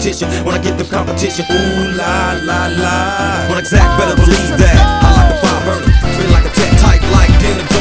competition. When I get the competition, ooh la la la. When I exact, better believe that. I like the fire burning, feel like a tent tight like denim.